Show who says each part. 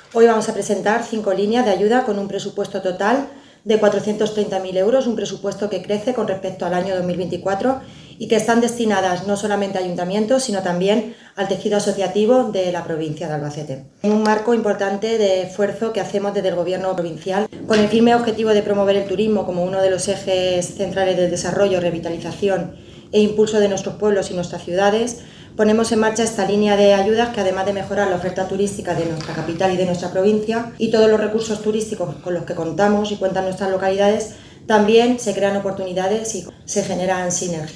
Speaker 1: Hoy vamos a presentar 5 líneas de ayuda con un presupuesto total de 430.000 euros, un presupuesto que crece con respecto al año 2024 y que están destinadas no solamente a ayuntamientos, sino también al tejido asociativo de la provincia de Albacete. En un marco importante de esfuerzo que hacemos desde el Gobierno provincial, con el firme objetivo de promover el turismo como uno de los ejes centrales del desarrollo, revitalización e impulso de nuestros pueblos y nuestras ciudades, ponemos en marcha esta línea de ayudas que, además de mejorar la oferta turística de nuestra capital y de nuestra provincia y todos los recursos turísticos con los que contamos y cuentan nuestras localidades, también se crean oportunidades y se generan sinergias.